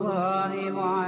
الله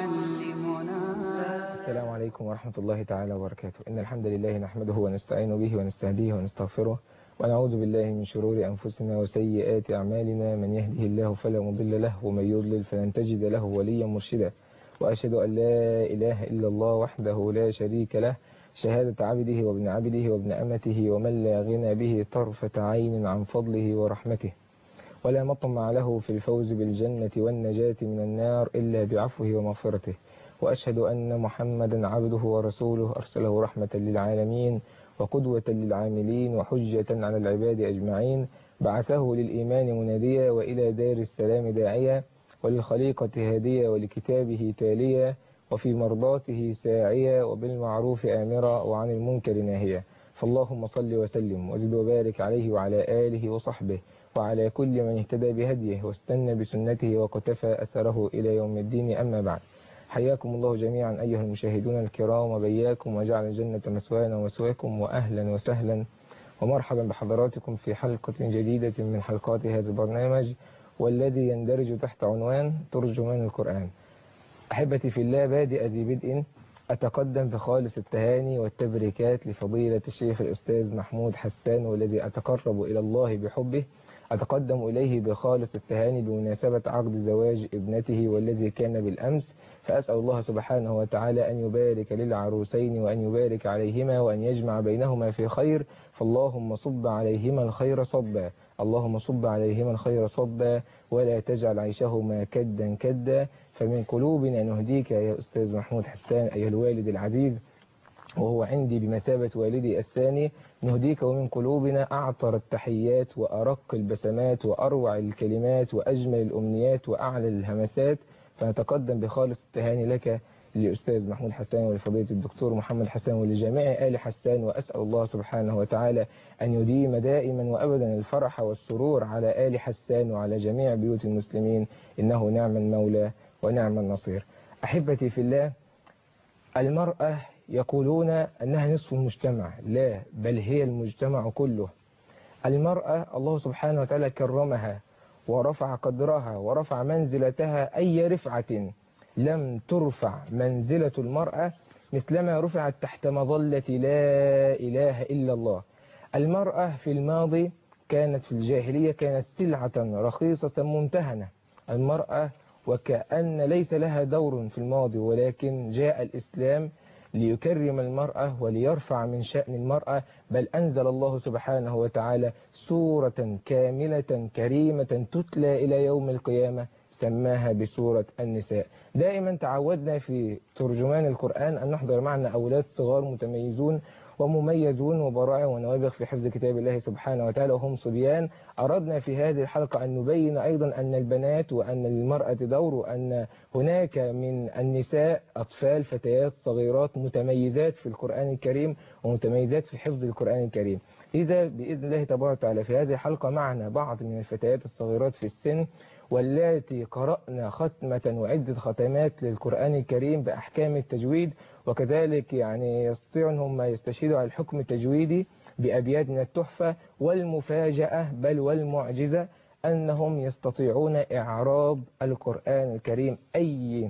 معلمنا. السلام عليكم ورحمة الله تعالى وبركاته. إن الحمد لله نحمده ونستعين به ونستهديه ونستغفره ونعوذ بالله من شرور أنفسنا وسيئات أعمالنا. من يهده الله فلا مضل له ومن يضلل فلن تجد له وليا مرشدا. وأشهد أن لا إله إلا الله وحده لا شريك له شهادة عبده وابن عبده وابن أمته ومن لا غنى به طرفة عين عن فضله ورحمته، ولا مطمع له في الفوز بالجنة والنجاة من النار إلا بعفوه ومغفرته. وأشهد أن محمدا عبده ورسوله أرسله رحمة للعالمين وقدوة للعاملين وحجة على العباد أجمعين. بعثه للإيمان مناديا وإلى دار السلام داعيا وللخليقة هاديا ولكتابه تاليا وفي مرضاته ساعيا وبالمعروف آمرا وعن المنكر ناهيا. فاللهم صل وسلم وزد وبارك عليه وعلى آله وصحبه وعلى كل من اهتدى بهديه واستنى بسنته وقتفى أثره إلى يوم الدين. أما بعد، حياكم الله جميعا أيها المشاهدون الكرام وبياكم وجعل الجنة مثوانا ومثواكم، وأهلا وسهلا ومرحبا بحضراتكم في حلقة جديدة من حلقات هذا البرنامج، والذي يندرج تحت عنوان ترجمان القرآن. أحبتي في الله، بادئ ذي بدء أتقدم بخالص التهاني والتبريكات لفضيلة الشيخ الأستاذ محمود حسان، والذي أتقرب إلى الله بحبه. أتقدم إليه بخالص التهاني بمناسبة عقد زواج ابنته والذي كان بالأمس، فأسأل الله سبحانه وتعالى أن يبارك للعروسين وأن يبارك عليهما وأن يجمع بينهما في خير. فاللهم صب عليهما الخير صبا، اللهم صب عليهما الخير صبا، ولا تجعل عيشهما كدا كدا. فمن قلوبنا نهديك يا أستاذ محمود حسان أيها الوالد العزيز، وهو عندي بمثابة والدي الثاني، نهديك ومن قلوبنا أعطر التحيات وأرق البسمات وأروع الكلمات وأجمل الأمنيات وأعلى الهمسات. فنتقدم بخالص التهاني لك لأستاذ محمود حسان ولفضيلة الدكتور محمد حسان ولجميع آل حسان، وأسأل الله سبحانه وتعالى أن يديم دائما وأبدا الفرح والسرور على آل حسان وعلى جميع بيوت المسلمين، إنه نعم المولى ونعم النصير. أحبتي في الله، المرأة يقولون أنها نصف المجتمع، لا بل هي المجتمع كله. المرأة الله سبحانه وتعالى كرمها ورفع قدرها ورفع منزلتها، أي رفعة لم ترفع منزلة المرأة مثلما رفعت تحت مظلة لا إله إلا الله. المرأة في الماضي كانت في الجاهلية كانت سلعة رخيصة ممتهنة. المرأة وكأن ليس لها دور في الماضي، ولكن جاء الإسلام ليكرم المرأة وليرفع من شأن المرأة، بل أنزل الله سبحانه وتعالى سورة كاملة كريمة تتلى إلى يوم القيامة سماها بسورة النساء. دائما تعودنا في ترجمان القرآن أن نحضر معنا أولاد صغار متميزون ومميزون وبراع ونوابغ في حفظ كتاب الله سبحانه وتعالى وهم صبيان. أردنا في هذه الحلقة أن نبين أيضا أن البنات وأن للمرأة دور، وأن هناك من النساء أطفال فتيات صغيرات متميزات في القرآن الكريم ومتميزات في حفظ القرآن الكريم. إذا بإذن الله تبارك وتعالى في هذه الحلقة معنا بعض من الفتيات الصغيرات في السن، واللاتي قرأنا ختمة وعدة ختمات للقرآن الكريم بأحكام التجويد، وكذلك يعني يستطيعون هم يستشهدوا على الحكم التجويدي بأبيات من التحفة. والمفاجأة بل والمعجزة أنهم يستطيعون إعراب القرآن الكريم، أي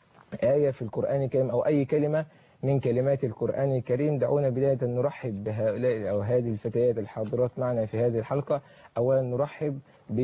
آية في القرآن الكريم أو أي كلمة من كلمات القرآن الكريم. دعونا بداية نرحب بهؤلاء أو هذه الفتيات الحاضرات معنا في هذه الحلقة. أولا نرحب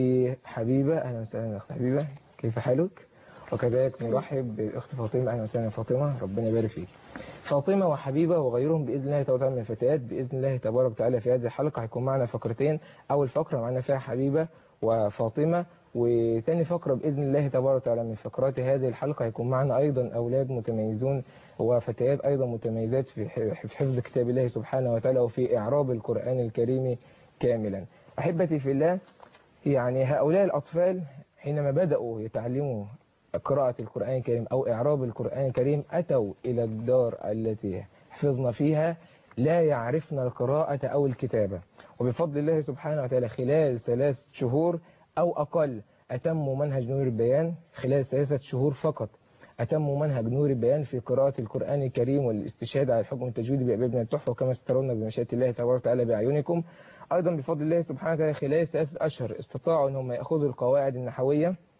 بحبيبة. أهلا وسهلا أخت حبيبة، كيف حالك؟ وكذلك نرحب بالأخت فاطمة. أهلا وسهلا فاطمة، ربنا يبارك فيك. فاطمة وحبيبة وغيرهم بإذن الله تعالى من الفتيات بإذن الله تبارك وتعالى في هذه الحلقة هيكون معنا فقرتين. أول فقرة معنا فيها حبيبة وفاطمة، وثاني فقرة بإذن الله تبارك وتعالى من فقرات هذه الحلقة هيكون معنا أيضا أولاد متميزون وفتيات أيضا متميزات في حفظ كتاب الله سبحانه وتعالى وفي إعراب القرآن الكريم كاملا. أحبتي في الله، يعني هؤلاء الأطفال حينما بدأوا يتعلموا قراءة القرآن الكريم أو إعراب القرآن الكريم أتوا إلى الدار التي حفظنا فيها لا يعرفن القراءة أو الكتابة، وبفضل الله سبحانه وتعالى خلال 3 شهور أو أقل أتموا منهج نور البيان. خلال 3 شهور فقط أتموا منهج نور البيان في قراءة القرآن الكريم والاستشهاد على الحكم التجويدي بأبيات من التحفة، وكما سترون بمشيئة الله تبارك وتعالى بأعينكم. أيضا بفضل الله سبحانه وتعالى خلال 3 أشهر استطاعوا أنهم يأخذوا القواعد النحوية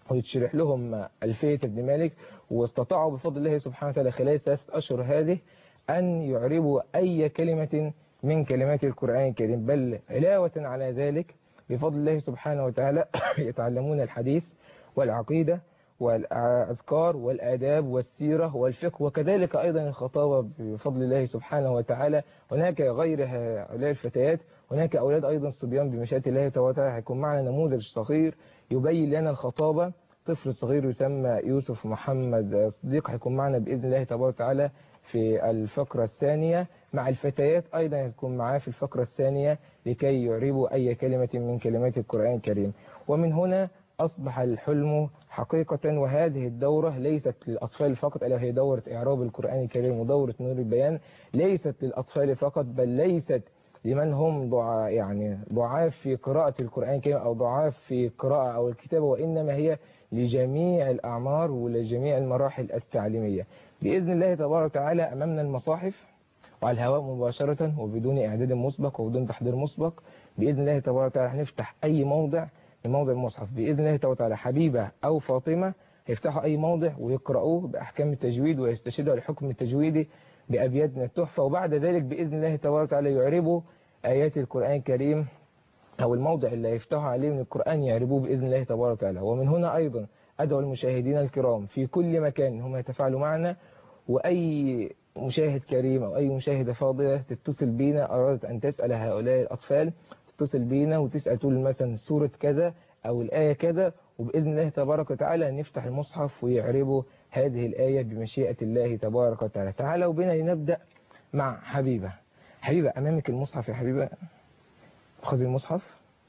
ويتشرح لهم ألفية ابن مالك، واستطاعوا بفضل الله سبحانه وتعالى خلال 3 أشهر هذه أن يعربوا أي كلمة من كلمات القرآن الكريم. بل علاوة على ذلك بفضل الله سبحانه وتعالى يتعلمون الحديث والعقيدة والأذكار والآداب والسيرة والفقه، وكذلك أيضا الخطابة بفضل الله سبحانه وتعالى. هناك غير هؤلاء الفتيات هناك أولاد أيضا صبيان بمشيئة الله تعالى. هيكون معنا نموذج صغير يبين لنا الخطابة، طفل صغير يسمى يوسف محمد صديق، هيكون معنا بإذن الله تبارك وتعالى في الفقرة الثانية، مع الفتيات أيضا يكون معاه في الفقرة الثانية لكي يعربوا أي كلمة من كلمات القرآن الكريم. ومن هنا أصبح الحلم حقيقة، وهذه الدورة ليست للأطفال فقط، ألا هي دورة إعراب القرآن الكريم ودورة نور البيان، ليست للأطفال فقط، بل ليست لمن هم ضعاف في قراءة القرآن الكريم أو ضعاف في القراءة أو الكتابة، وإنما هي لجميع الأعمار ولجميع المراحل التعليمية. بإذن الله تبارك وتعالى أمامنا المصاحف وعلى الهواء مباشرة وبدون إعداد مسبق وبدون تحضير مسبق. بإذن الله تبارك وتعالى هنفتح أي موضع من موضع المصحف بإذن الله تبارك وتعالى. حبيبة أو فاطمة هيفتحوا أي موضع ويقرأوه بأحكام التجويد ويستشهدوا الحكم التجويدي بأبيات من التحفة، وبعد ذلك بإذن الله تبارك وتعالى يعربوا آيات القرآن الكريم أو الموضع اللي يفتحوا عليه من القرآن يعربوه بإذن الله تبارك وتعالى. ومن هنا أيضا أدعو المشاهدين الكرام في كل مكان هم يتفاعلوا معنا، وأي مشاهد كريم أو أي مشاهدة فاضلة تتصل بينا أرادت أن تسأل هؤلاء الأطفال، تتصل بينا وتسأل تقول مثلا سورة كذا أو الآية كذا، وبإذن الله تبارك وتعالى نفتح المصحف ويعربوا هذه الآية بمشيئة الله تبارك وتعالى. تعالوا بنا لنبدأ مع حبيبة. حبيبة أمامك المصحف يا حبيبة، خذي المصحف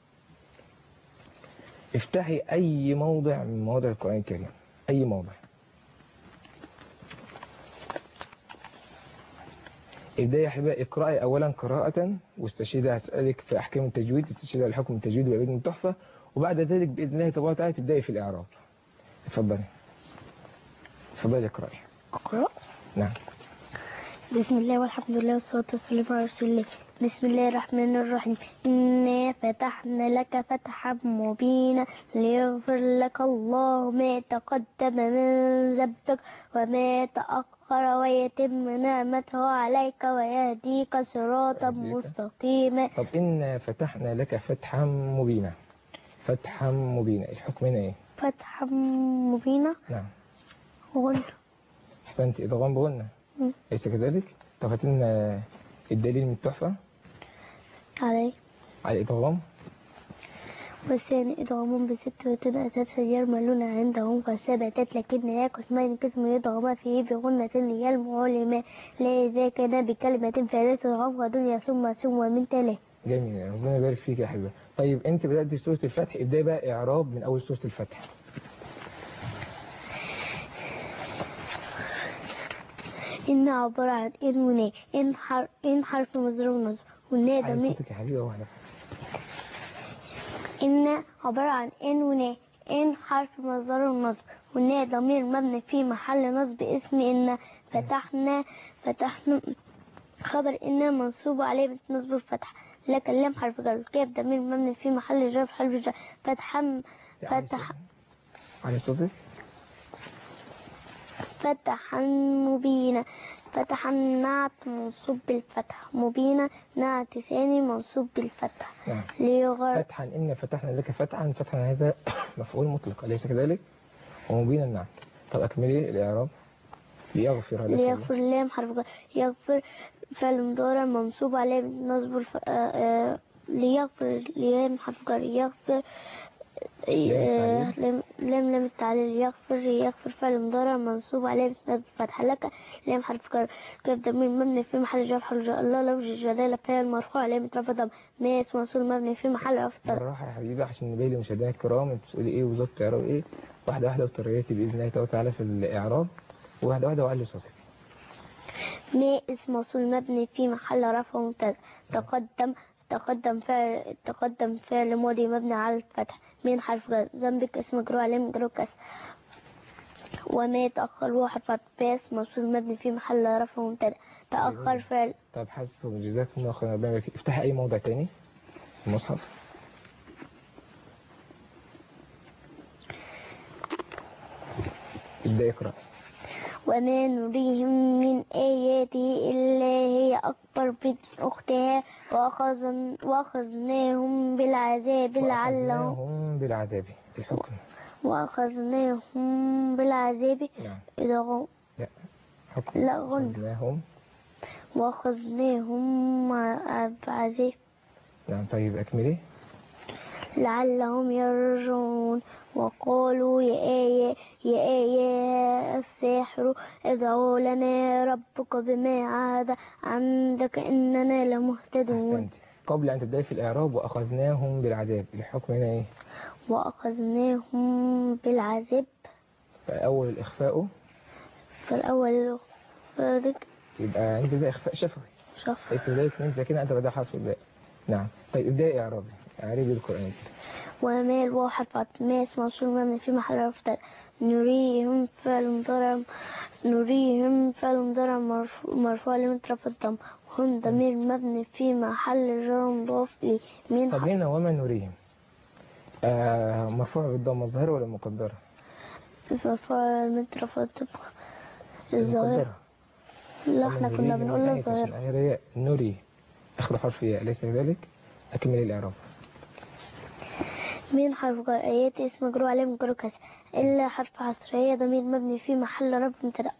افتحي أي موضع من مواضع القرآن الكريم، أي موضع. ابدأي يا حبيبة، اقرأي أولا قراءة واستشهدي، هسألك في أحكام التجويد تستشهدي الحكم التجويدي بأبيات التحفة، وبعد ذلك بإذن الله تبارك وتعالى تبدأي في الإعراب. اتفضلي اتفضلي اقرأي. أقرأ؟ نعم. بسم الله والحمد لله والصلاة والسلام على رسول الله. بسم الله الرحمن الرحيم. إنا فتحنا لك فتحا مبينا ليغفر لك الله ما تقدم من ذنبك وما تأخر ويتم نعمته عليك ويهديك صراطا مستقيما. طب إنا فتحنا لك فتحا مبينا، فتحا مبينا الحكم هنا إيه؟ فتحا مبينا. نعم. غنى. أحسنت، إدغام بغنى أليس كذلك؟ طب هات لنا الدليل من التحفة علي الإدغام. والثاني إدغام بست وتنأتت فيرملون عندهم كالثبتت، لكن هي قسمين قسم يدغم فيه بغنة هي المعلمة لا إذا كان بكلمة ثالث غم ودنيا ثم من تله. جميل، ربنا يبارك فيك يا حبيبي. طيب أنت بدأت سورة الفتح، ابدأي بقى إعراب من أول سورة الفتح. إن عبارة عن إن ونا، إن حرف مصدر ونصب، والنا ضمير. صوتك يا حبيبي واحدة. إن عبارة عن إن ونا، إن حرف مصدر ونصب، والنا ضمير مبني في محل نصب اسم إن. فتحنا خبر إن منصوب عليه نصب الفتح، لكن لام حرف جر، كيف ضمير مبني في محل جر حرف جر. فتح على صوتك. فتحا مبينا، فتحا نعت منصوب بالفتح، مبينا نعت ثاني منصوب بالفتح. نعم. فتحا إن فتحنا لك فتحا، فتحا هذا مفعول مطلق أليس كذلك؟ ومبينا نعم. طب أكملي الإعراب. ليغفر لك. ليغفر لام حرف جر، يغفر فعل مضارع منصوب عليه نصب ليغفر لام حرف جر، يغفر لام التعليل، يغفر فعل مضارع منصوب عليه بنصب الفتحة، لك لام حرف جر، كيف ضمير مبني في محل جر حرف جر. الله لوج الجلالة فعل مرفوع عليه رفع ضم، ناس موصول مبني في محل رفع. بالراحة يا حبيبي عشان نبين لمشاهدينا الكرام انت بتقولي ايه بالظبط، تعرفوا ايه واحدة واحدة وطريقتي بإذن الله تعالى في الإعراب، وواحدة واحدة وعلي صوتك. ما اسم موصول مبني في محل رفع مبتدأ. تقدم فعل ماضي مبني على الفتح، من حرف جر، ذنبك اسم مجرور عليه مجرور كسر. وما تأخر هو حرف باس موصول مبني في محل رفع مبتدأ. تأخر فعل. طب حسب جزاكم الله خيرا. افتحي أي موضع تاني في المصحف. ابدأ اقرأ. وما نريهم من آياته إلا هي أكبر من أختها وأخذناهم بالعذاب لعلهم وأخذناهم بالعذاب. الحكم. وأخذناهم بالعذاب نعم. إذا غم لا حكم. لا غن أخذناهم. وأخذناهم بعذاب نعم. طيب أكملي. لعلهم يرجعون. وقالوا يا آية الساحر ادعوا لنا ربك بما عهد عندك إننا لمهتدون. أحسنت. قبل أن تبدأي في الإعراب وأخذناهم بالعذاب، الحكم هنا إيه؟ وأخذناهم بالعذاب. فأول الإخفاء. فالأول يبقى عندي ده إخفاء شفوي. اسم بداية من ساكنة أنت بدأ حرف الباء. نعم. طيب ابدأي إعرابي. إعرابي القرآن. وما الواحد ما اسم موصول مبني في محل رفع. نريهم فعل مرفوع لمترف الضم. هم ضمير مبني في محل جر مضاف إليه. طب هنا وما نريهم مرفوع بالضمة الظاهرة ولا المقدرة؟ مرفوع لمترف الضم الظاهرة. لا احنا كنا بنقول الظاهرة. نري آخر حرف ياء أليس كذلك؟ أكمل الإعراب. من حرف جر آيات اسم مجرور عليه مجرور كسر إلا حرف حصر. هي ضمير مبني في محل رفع مبتدأ.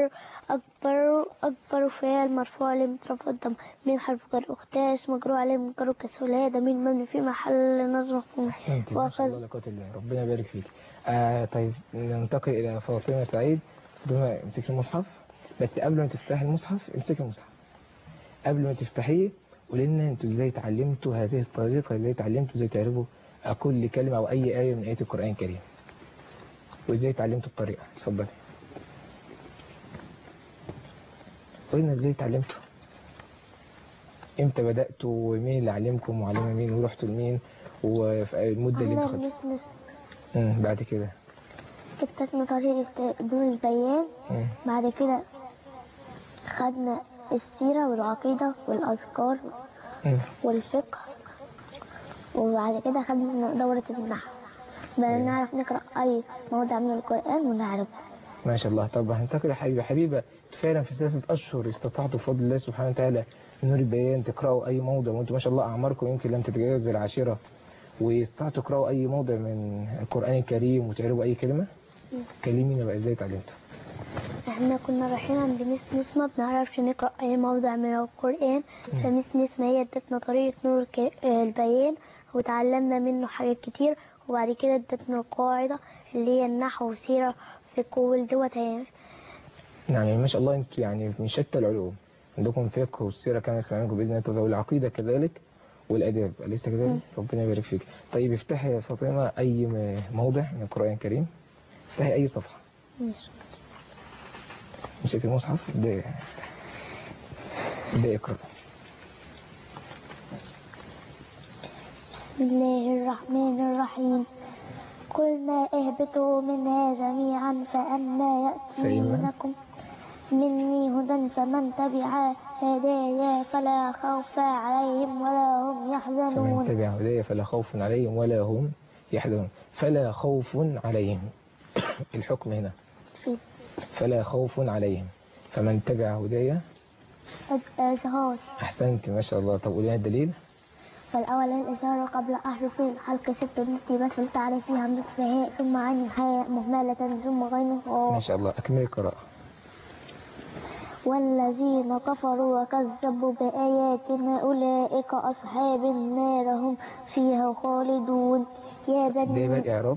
أكبر فعل مرفوع لمترف الضم. من حرف جر أختها اسم مجرور عليه مجرور كسر. هي ضمير مبني في محل نصب مفعول. ما شاء الله لا قوة إلا بالله. ربنا يبارك فيك. طيب ننتقل إلى فاطمة سعيد. فاطمة امسكي المصحف، بس قبل ما تفتحي المصحف امسكي المصحف. قبل ما تفتحيه قولي لنا انتوا ازاي اتعلمتوا هذه الطريقة، ازاي اتعلمتوا ازاي تعرفوا كل كلمة أو أي آية من آيات القرآن الكريم، وإزاي اتعلمتوا الطريقة. اتفضلي قولنا ازاي اتعلمتوا، امتى بدأتوا، ومين اللي علمكم وعلم مين ورحتوا لمين، وفي المدة اللي انتوا خدتوا. بعد كده ابتدأنا طريقة دور البيان. بعد كده خدنا السيرة والعقيدة والأذكار والفقه. وبعد كده خدنا دورة النحو بقى نعرف نقرأ أي موضع من القرآن ونعرفه. ما شاء الله. طب هننتقل يا حبيبة فعلا في 3 أشهر استطعتوا بفضل الله سبحانه وتعالى من نور البيان تقرأوا أي موضع، وانتم ما شاء الله أعماركم يمكن لم تتجاوز 10، واستطعتوا تقرأوا أي موضع من القرآن الكريم وتعرفوا أي كلمة؟ كلمينا بقى ازاي اتعلمتوا. احنا كنا رايحين عند ميس نسمة بنعرفش نقرأ أي موضع من القرآن، فميس نسمة هي ادتنا طريقة نور البيان وتعلمنا منه حاجات كتير. وبعد كده ادتنا القاعدة اللي هي النحو والسيرة في كل دوت. نعم ما شاء الله انتوا يعني من شتى العلوم، عندكم فقه والسيرة كما سمعناكم بإذن الله، والعقيدة كذلك والأداب أليس كذلك؟ ربنا يبارك فيك. طيب افتحي يا فاطمة أي موضع من القرآن الكريم، افتحي أي صفحة. ماشي. مسك المصحف ابدأ اقرأ. بسم الله الرحمن الرحيم. قلنا اهبطوا منها جميعا فأما يأتينكم مني هدى فمن تبع هدايا فلا خوف عليهم ولا هم يحزنون. فمن تبع هدايا فلا خوف عليهم ولا هم يحزنون. فلا خوف عليهم الحكم هنا فلا خوف عليهم. فمن تبع هدايا الإظهار. أحسنت ما شاء الله. طب قولي لنا الدليل. فالأول الإظهار قبل أحرف الحلق 6 التي مثل تعرف فيها همزة فهاء ثم عين حاء مهملة ثم غين ما شاء الله. أكمل القراءة. والذين كفروا وكذبوا بآياتنا أولئك أصحاب النار هم فيها خالدون. يا بني ده الإعراب.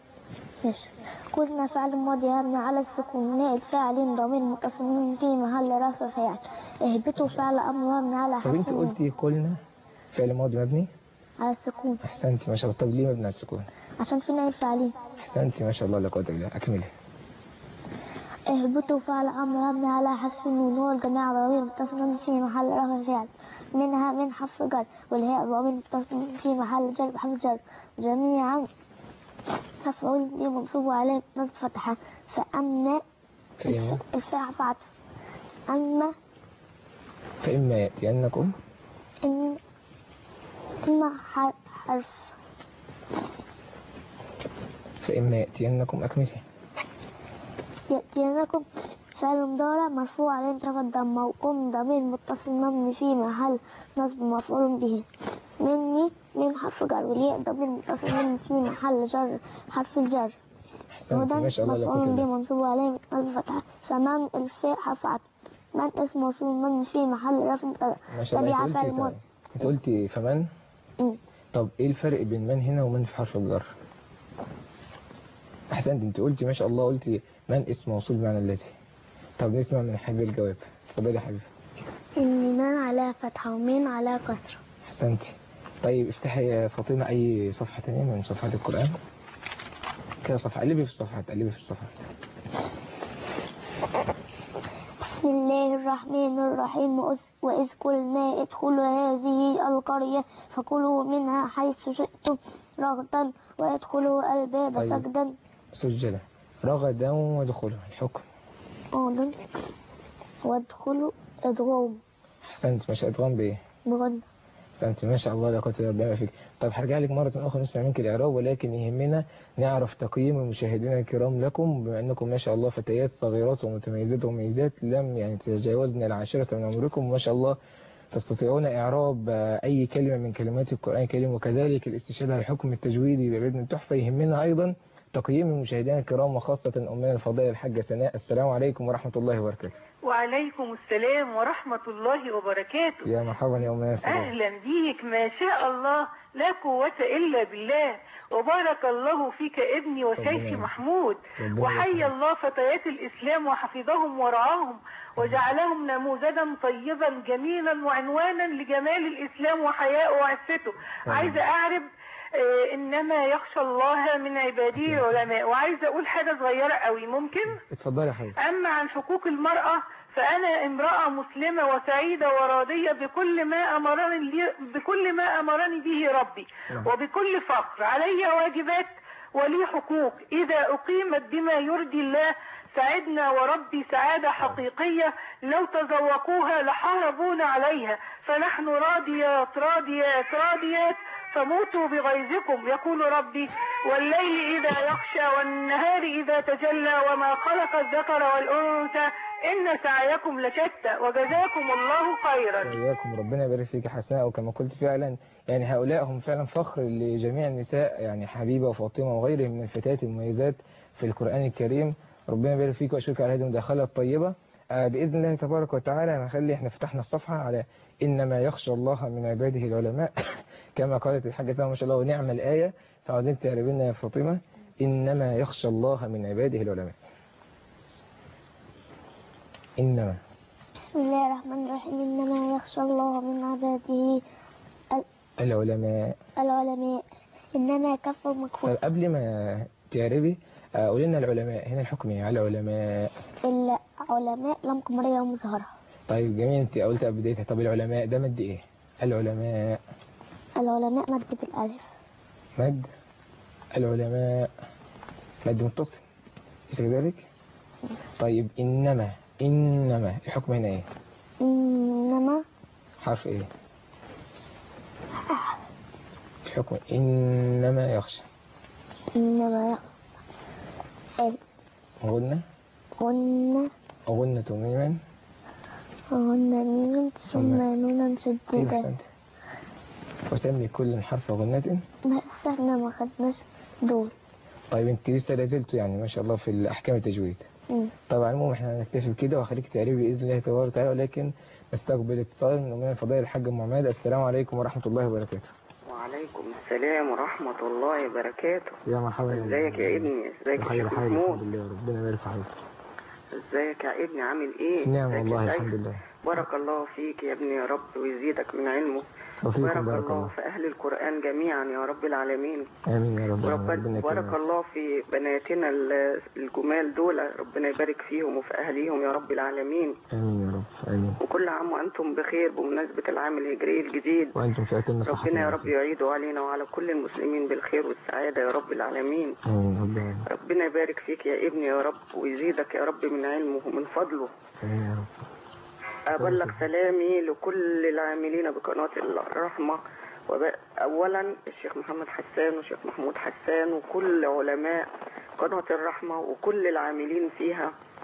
كنا فعل ماضي مبني على السكون نائب فاعل ضمير متصل في محل رفع فاعل. اهبطوا فعل أمر مبني على طب انت قلتي قلنا فعل ماضي مبني على السكون. أحسنت ما شاء الله. طب ليه مبني على السكون؟ عشان في نائب فاعلين. أحسنت ما شاء الله لا قوة إلا بالله. أكملي. اهبطوا فعل أمر مبني على حذف النون والجماعة ضمير متصل في محل رفع فاعل. منها من حرف جر والهاء ضمير متصل في محل جر بحرف جر. جميعا مفعول به منصوب عليه نصب فتحة. فأما الفاء بعد أما فإما يأتينكم إما حرف فإما يأتينكم أكمله. يأتينكم فعل مضارع مرفوع عليه رفع الضمة، وقم ضمير متصل مبني في محل نصب مفعول به. مني من حرف جر، والياء ضمير متصل مبني في محل جر حرف الجر. أحسنت ما شاء الله لا قوة مفعول إلا به بالله. منصوب عليه نصب فتحة. فمن الفاء حرف عطف. من اسم موصول مبني في محل رفع ما شاء الله. تبع فعل أنت قلتي فمن. طب إيه الفرق بين من هنا ومن في حرف الجر؟ أحسنت. أنت قلتي ما شاء الله، قلتي من اسم موصول بمعنى الذي. طب نسمع من حبيب الجواب. اتفضلي يا حبيبي. إن من على فتحة ومن على كسرة. أحسنتي. طيب افتحي يا فاطمة أي صفحة تانية من صفحات القرآن كده، صفحة قلبي في الصفحات، قلبي في الصفحات. بسم الله الرحمن الرحيم. وإذ قلنا ادخلوا هذه القرية فكلوا منها حيث شئتم رغدا وادخلوا الباب طيب. سجدا. سجلة رغدا وادخلوا الحكم. رغدا وادخلوا ادغام. أحسنت. مش أدغام بإيه؟ بغد. أحسنت ما شاء الله لا قوة إلا بالله فيك. طيب هرجع لك مرة أخرى نسمع منك الإعراب، ولكن يهمنا نعرف تقييم المشاهدين الكرام لكم، بما أنكم ما شاء الله فتيات صغيرات ومتميزات ومميزات لم يعني تتجاوزن العاشرة من عمركم، وما شاء الله تستطيعون إعراب أي كلمة من كلمات القرآن الكريم، وكذلك الاستشهاد على الحكم التجويدي بابن التحفة. يهمنا أيضا تقييم المشاهدين الكرام، وخاصة أمنا الفضيلة الحاجة سناء. السلام عليكم ورحمة الله وبركاته. وعليكم السلام ورحمة الله وبركاته. يا مرحبا يا أمنا الفضيلة. أهلا بيك. ما شاء الله لا قوة إلا بالله. وبارك الله فيك ابني وشيخي محمود، وحي الله فتيات الإسلام وحفظهم ورعاهم وجعلهم نموذجا طيبا جميلا وعنوانا لجمال الإسلام وحياء وعفته. عايزة أعرف إنما يخشى الله من عباده العلماء. وعايزة أقول حاجة صغيرة قوي، ممكن؟ اتفضلي يا حبيبي. أما عن حقوق المرأة فأنا امرأة مسلمة وسعيدة وراضية بكل ما أمرني به ربي، وبكل فخر. علي واجبات ولي حقوق إذا أقيمت بما يرضي الله سعدنا وربي سعادة حقيقية. لو تذوقوها لحاربونا عليها، فنحن راضيات راضيات راضيات فموتوا بغيظكم. يقول ربي والليل إذا يغشى والنهار إذا تجلى وما خلق الذكر والأنثى إن سعيكم لشتى وجزاكم الله خيرا. وإياكم. ربنا يبارك فيك حسناء. وكما قلت فعلا يعني هؤلاء هم فعلا فخر لجميع النساء، يعني حبيبة وفاطمة وغيرهم من الفتيات المميزات في القرآن الكريم. ربنا يبارك فيك وأشكرك على هذه المداخلة الطيبة. بإذن الله تبارك وتعالى هنخلي احنا فتحنا الصفحة على إنما يخشى الله من عباده العلماء كما قالت الحاجة سلمى ما شاء الله ونعم الآية. فعاوزين تعرفي لنا يا فاطمة إنما يخشى الله من عباده العلماء. إنما. بسم الله الرحمن الرحيم. إنما يخشى الله من عباده العلماء. إنما كف مكفوف. قبل ما تعربي قولي لنا العلماء هنا الحكم ايه على العلماء؟ العلماء لام قمرية ومظهرة. طيب جميل. انت قلت بدايتها. طب العلماء ده مد ايه؟ العلماء مد بالالف. مد. العلماء مد متصل ليس كذلك؟ طيب انما الحكم هنا ايه؟ انما حرف ايه؟ الحكم انما يخشى. غنة ميما ثم نونا شديدا. وسمي كل حرف غنة. بس احنا ما خدناش دول. طيب انت لسه لازلت يعني ما شاء الله في الاحكام التجويد. طبعا المهم احنا هنكتفي بكده وهخليك تعرفي باذن الله تبارك وتعالى، ولكن نستقبل اتصال من امنا الفضيله الحاج ام عماد. السلام عليكم ورحمه الله وبركاته. وعليكم السلام ورحمة الله وبركاته. يا مرحبا. ازيك يا ابني؟ ازيك يا شيخ محمود؟ الحمد لله. ربنا يبارك في حضرتك. ازيك يا ابني؟ عامل ايه؟ نعم والله الحمد لله. بارك الله فيك يا ابني يا رب ويزيدك من علمه. بارك الله في أهل القرآن جميعا يا رب العالمين. آمين يا رب. بارك الله في بناتنا الجمال دول، ربنا يبارك فيهم وفي أهليهم يا رب العالمين. آمين يا رب. آمين. وكل عام وأنتم بخير بمناسبة العام الهجري الجديد، وأنتم في أتم الصحة. ربنا يا رب يعيده علينا وعلى كل المسلمين بالخير والسعادة يا رب العالمين. آمين. ربنا يبارك فيك يا ابني يا رب ويزيدك يا رب من علمه ومن فضله. آمين يا رب. أبلغ سلامي لكل العاملين بقناة الرحمة، أولا الشيخ محمد حسان والشيخ محمود حسان وكل علماء قناة الرحمة وكل العاملين فيها.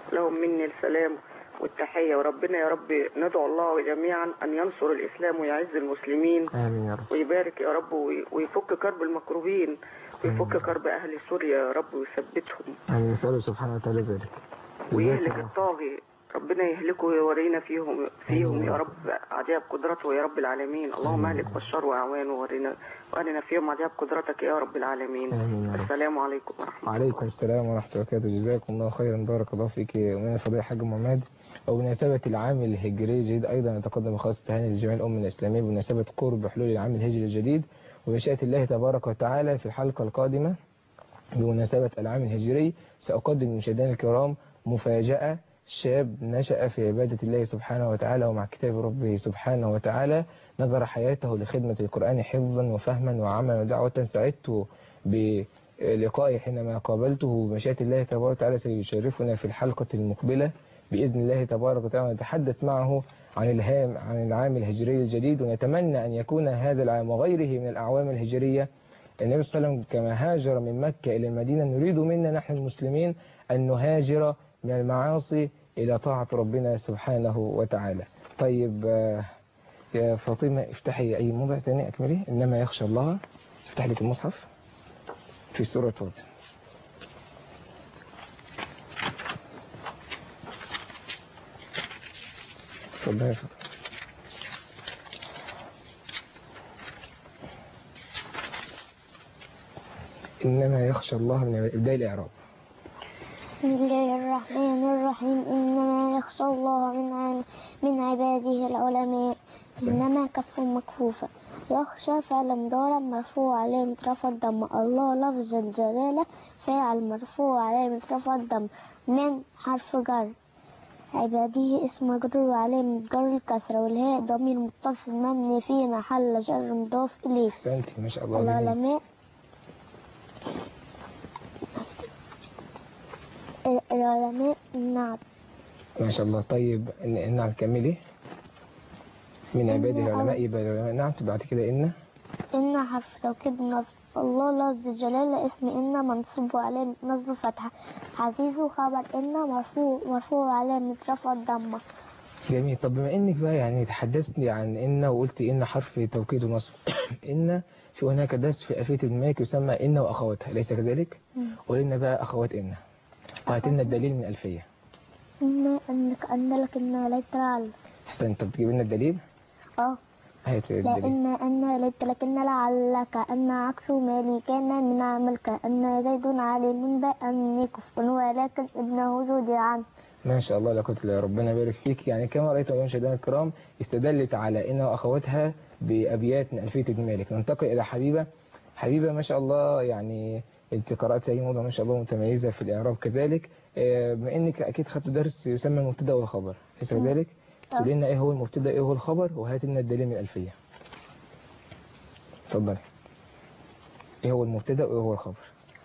لهم مني السلام والتحية. وربنا يا رب ندعو الله جميعا أن ينصر الإسلام ويعز المسلمين. آمين يا رب. ويبارك يا رب ويفك كرب المكروبين ويفك كرب أهل سوريا يا رب ويثبتهم. آمين. نسأله سبحانه وتعالى ذلك. ويهلك الطاغي، ربنا يهلكه ويورينا فيهم يا رب عجائب قدرته يا رب العالمين. اللهم اهلك بشار واعوانه وارنا فيهم عجائب قدرتك يا رب العالمين. السلام عليكم ورحمه الله. وعليكم السلام ورحمه الله وبركاته. جزاكم الله خيرا، بارك الله فيك. ومن الفضيله حاج محمد، وبمناسبه العام الهجري الجديد ايضا نتقدم بخاصه تهاني لجميع الامه الاسلاميه بمناسبه قرب حلول العام الهجري الجديد. وبمشيئه الله تبارك وتعالى في الحلقه القادمه بمناسبه العام الهجري ساقدم للمشاهدين الكرام مفاجاه. شاب نشأ في عبادة الله سبحانه وتعالى ومع كتاب ربه سبحانه وتعالى، نظر حياته لخدمة القرآن حفظا وفهما وعملا ودعوة. سعدت بلقائي حينما قابلته. بمشيئة الله تبارك وتعالى سيشرفنا في الحلقة المقبلة بإذن الله تبارك وتعالى نتحدث معه عن العام الهجري الجديد. ونتمنى أن يكون هذا العام وغيره من الأعوام الهجرية النبي صلى الله عليه وسلم كما هاجر من مكة إلى المدينة، نريد منا نحن المسلمين أن نهاجر من المعاصي إلى طاعة ربنا سبحانه وتعالى. طيب يا فاطمة افتحي أي موضع ثاني أكملي. إنما يخشى الله. افتح لك المصحف في سورة هود. تفضل يا فاطمة. إنما يخشى الله من بداية الإعراب. بسم الله الرحمن الرحيم. إنما يخشى الله من عباده العلماء. إنما كف مكفوفة. يخشى فعل مضارع مرفوع علامة رفع الضم. الله لفظ الجلالة فاعل مرفوع علامة رفع الضم. من حرف جر. عباده اسم مجرور وعلامة جر الكسرة. والهاء ضمير متصل مبني في محل جر مضاف إليه. أحسنتي ما شاء الله. العلماء نعم ما شاء الله. طيب نعم كملي. من عباده العلماء يبقى العلماء. نعم بعد كده إن حرف توكيد نصب. الله لفظ الجلالة اسم إن منصوب علامة نصب فتحة. عزيز خبر إن مرفوع علامة رفع الضمة. جميل. طب بما إنك بقى يعني تحدثتني عن إن وقلت إن حرف توكيد ونصب إن في هناك درس في ألفية ابن مالك يسمى إن وأخواتها، أليس كذلك؟ قلنا بقى أخوات إن وهاتلنا الدليل من ألفية. أن لك إن ليت لعلك. أحسنت. طب تجيب لنا الدليل؟ هات الدليل. أن ليت لكن لعلك أن عكس مالي كان من عملك أن زيد عليم بأني كفء ولكن ابنه زود عنه. ما شاء الله. لقد ربنا يبارك فيك. يعني كما رأيت أيها المشاهدين الكرام استدلت على إن وأخواتها بأبيات من ألفية ابن مالك. ننتقل إلى حبيبة ما شاء الله. يعني انت قرأت أي موضوع ما شاء الله متميزة في الإعراب كذلك. بما إنك أكيد خدت درس يسمى المبتدأ والخبر، أليس كذلك؟ تقول لنا إيه هو المبتدأ إيه هو الخبر وهات لنا الدليل من الألفية. اتفضلي. إيه هو المبتدأ وإيه هو الخبر؟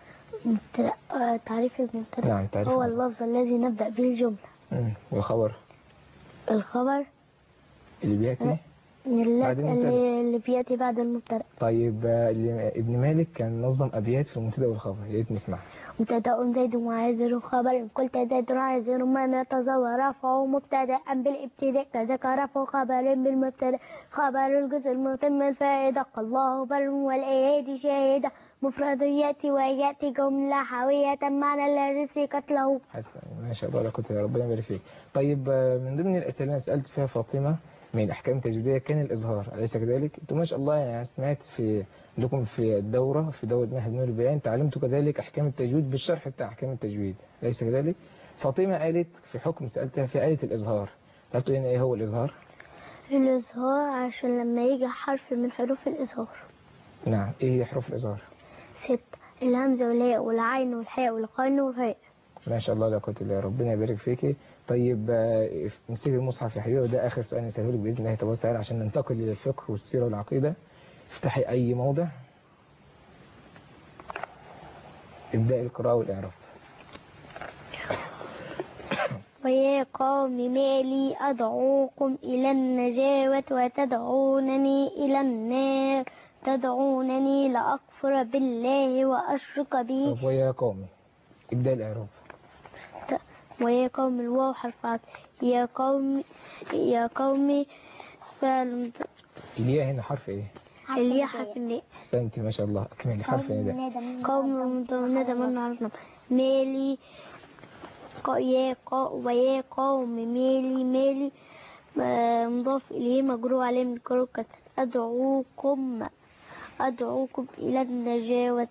تعريف المبتدأ. نعم تعريف. هو اللفظ الذي نبدأ به الجملة. والخبر؟ الخبر اللي بيأتي اللي بيأتي بعد المبتدأ. طيب ابن مالك كان نظم أبيات في المبتدأ والخبر، يا ريت نسمعها. مبتدأ زيد وعازر خبر. قلت زيد عازر ما نتزوى رفعه مبتدأ بالابتداء كذاك رفع خبر بالمبتدأ. خبر الجزء المتم الفائدة الله بر والأيادي شاهدة. مفرد يأتي ويأتي جملة حاوية معنى الذي سيقت له. حسن ما شاء الله. لقد ربنا يبارك فيك. طيب من ضمن الأسئلة اللي سألت فيها فاطمة من الأحكام التجويدية كان الإظهار، أليس كذلك؟ أنتم ما شاء الله يعني سمعت عندكم في دورة معهد نور البيان تعلمتوا كذلك أحكام التجويد بالشرح بتاع أحكام التجويد، أليس كذلك؟ فاطمة قالت في حكم سألتها في آية الإظهار، تعرفوا لنا إيه هو الإظهار؟ الإظهار عشان لما يجي حرف من حروف الإظهار. نعم. إيه هي حروف الإظهار؟ 6: الهمزة والهاء والعين والحاء والقاف والفاء. ما شاء الله. لا قوة إلا بالله. ربنا يبارك فيكي. طيب امسكي المصحف يا حبيبي، وده آخر سؤال نسأله لك بإذن الله تبارك وتعالى عشان ننتقل إلى الفقه والسيرة والعقيدة. افتحي أي موضع، ابدأي القراءة والإعراب. ويا قوم ما لي أدعوكم إلى النجاة وتدعونني إلى النار تدعونني لأكفر بالله وأشرك به. ويا قوم ابدأ الإعراب. ويا قوم الواو حرف عطف. يا قوم فعل الياء هنا حرف ايه؟ الياء حرف الناء. احسنتي ما شاء الله. اكملي حرف ندى. قوم ندى من عرفنا مالي ويا قوم مالي مضاف إليه مجرور عليه من كركة. أدعوكم إلى النجاة.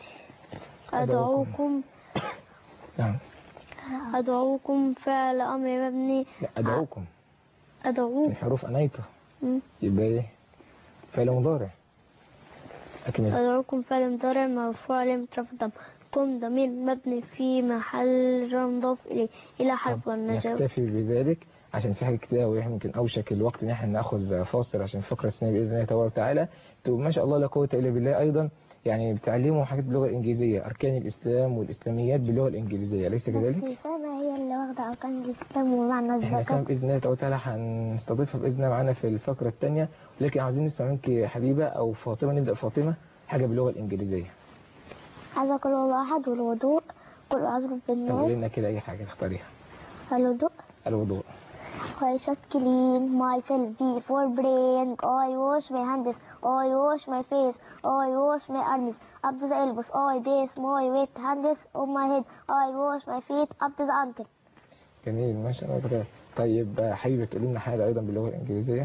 أدعوكم فعل أمر مبني. لا أدعوكم من حروف أنيته يبقى ايه؟ فعل مضارع. أكمل. أدعوكم فعل مضارع مرفوع علامة رفع الضمة. قم ضمير مبني في محل جر مضاف إليه إلى حرف النجاة. نكتفي بذلك عشان في حاجة كتير ويمكن أوشك الوقت إن احنا ناخذ فاصل عشان فقرة السنة بإذن الله تبارك وتعالى. ما شاء الله لا قوة إلا بالله. أيضا يعني بتعلموا حاجات باللغة الإنجليزية، أركان الإسلام والإسلاميات باللغة الإنجليزية، أليس كذلك؟ السنة هي اللي واخدة أركان الإسلام ومعنى الزكاة. احنا سنة بإذن الله تبارك وتعالى هنستضيفها بإذن الله معانا في الفقرة الثانية، ولكن عاوزين نسمع منك حبيبة أو فاطمة. نبدأ فاطمة حاجة باللغة الإنجليزية. هذا كل الله أحد والوضوء كل أعذر بالناس. قولي لنا كده أي حاجة تختاريها. الوضوء. I should clean myself before praying. I wash my hands. I wash my face. I wash my arms up to the elbows. I bathe my wet hands on my head. I wash my feet up to the ankle. جميل ما شاء الله. طيب حبيبة تقولي لنا حاجة أيضا باللغة الإنجليزية.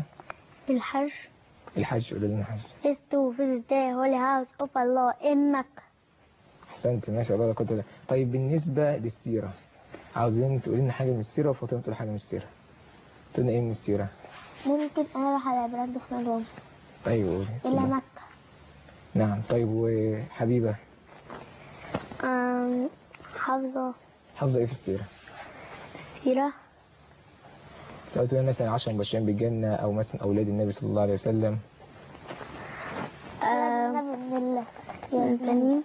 الحج قولي لنا حاجة. Is to visit the holy house of Allah in Mecca. أحسنت ما شاء الله. كنت طيب بالنسبة للسيرة عاوزين تقولي لنا حاجة من السيرة وفاطمة تقول حاجة من السيرة. تقولنا إيه من السيرة؟ ممكن أنا أروح على بلاد دخلهم. أيوه إلى مكة. نعم. طيب وحبيبة؟ حافظة إيه في السيرة؟ لو تقولي مثلا 10 مبشرين بالجنة أو مثلا أولاد النبي صلى الله عليه وسلم. البنين.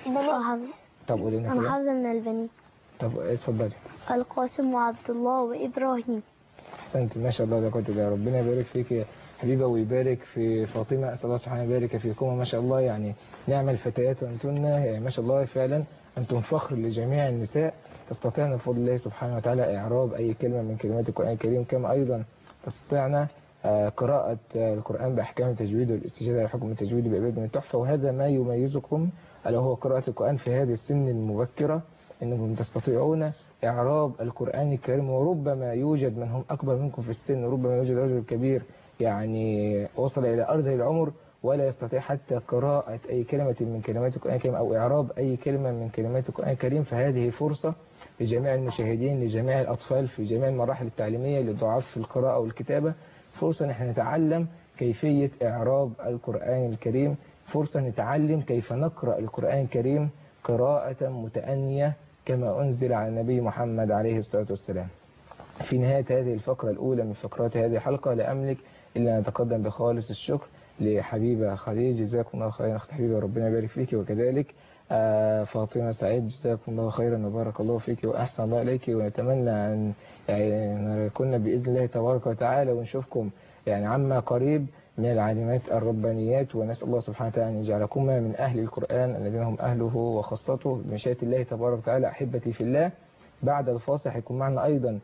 طب قولي لنا أنا كده. حافظة من البنين. طب اتفضلي. القاسم وعبد الله وإبراهيم. أحسنت ما شاء الله. ده كنت ده ربنا يبارك فيك يا حبيبة ويبارك في فاطمة. أسأل الله سبحانه يبارك فيكم ما شاء الله. يعني نعم الفتيات وأنتن يعني ما شاء الله فعلا أنتم فخر لجميع النساء. تستطيعن بفضل الله سبحانه وتعالى إعراب أي كلمة من كلمات القرآن الكريم، كما أيضا تستطيعن قراءة القرآن بأحكام التجويد والاستجابة على حكم التجويد بإعداد من التحفة. وهذا ما يميزكم ألا هو قراءة القرآن في هذه السن المبكرة، أنكم تستطيعون إعراب القرآن الكريم. وربما يوجد من هم أكبر منكم في السن، وربما يوجد رجل كبير يعني وصل إلى أرذل العمر ولا يستطيع حتى قراءة أي كلمة من كلمات القرآن الكريم أو إعراب أي كلمة من كلمات القرآن الكريم. فهذه فرصة لجميع المشاهدين، لجميع الأطفال في جميع المراحل التعليمية، للضعاف في القراءة والكتابة، فرصة نحن نتعلم كيفية إعراب القرآن الكريم، فرصة نتعلم كيف نقرأ القرآن الكريم قراءة متأنية كما أنزل على النبي محمد عليه الصلاة والسلام. في نهاية هذه الفقرة الأولى من فقرات هذه الحلقة لا أملك إلا أن أتقدم بخالص الشكر لحبيبة خليل. جزاكم الله خيرا أخت حبيبة وربنا يبارك فيك. وكذلك فاطمة سعيد جزاكم الله خيرا وبارك الله فيك وأحسن الله إليك. ونتمنى أن يعني كنا بإذن الله تبارك وتعالى ونشوفكم يعني عما قريب من العالمات الربانيات. ونسأل الله سبحانه وتعالى أن يجعلكما من أهل القرآن الذين هم أهله وخاصته بمشيئة الله تبارك وتعالى. أحبتي في الله، بعد الفاصل هيكون معنا أيضا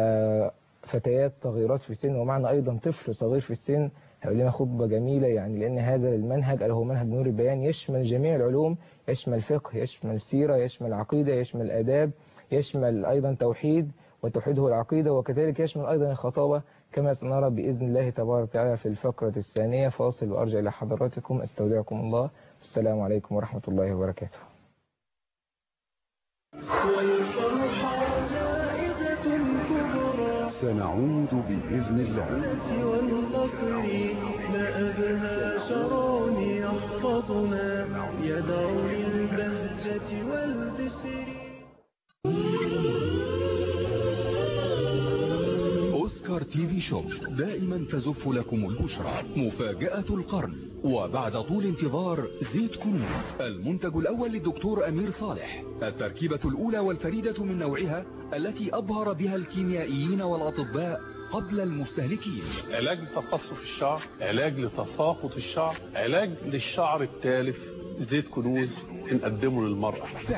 فتيات صغيرات في السن ومعنا أيضا طفل صغير في السن هيقول لنا خطبة جميلة، يعني لأن هذا المنهج اللي هو منهج نور البيان يشمل جميع العلوم، يشمل فقه، يشمل سيرة، يشمل عقيدة، يشمل آداب، يشمل أيضا توحيد وتوحيده العقيدة، وكذلك يشمل أيضا الخطابة كما سنرى بإذن الله تبارك وتعالى في الفقرة الثانية. فاصل وأرجع إلى حضراتكم. استودعكم الله. السلام عليكم ورحمة الله وبركاته. سنعود بإذن الله. ما أبهى شرون يحفظنا يدعو للبهجة والبشر. أوسكار تي في شوب دائما تزف لكم البشرى. مفاجأة القرن، وبعد طول انتظار زيت كنوز، المنتج الأول للدكتور أمير صالح، التركيبة الأولى والفريدة من نوعها التي أبهر بها الكيميائيين والأطباء قبل المستهلكين. علاج لتقصف الشعر، علاج لتساقط الشعر، علاج للشعر التالف. زيت كنوز بنقدمه للمرأة. فعلا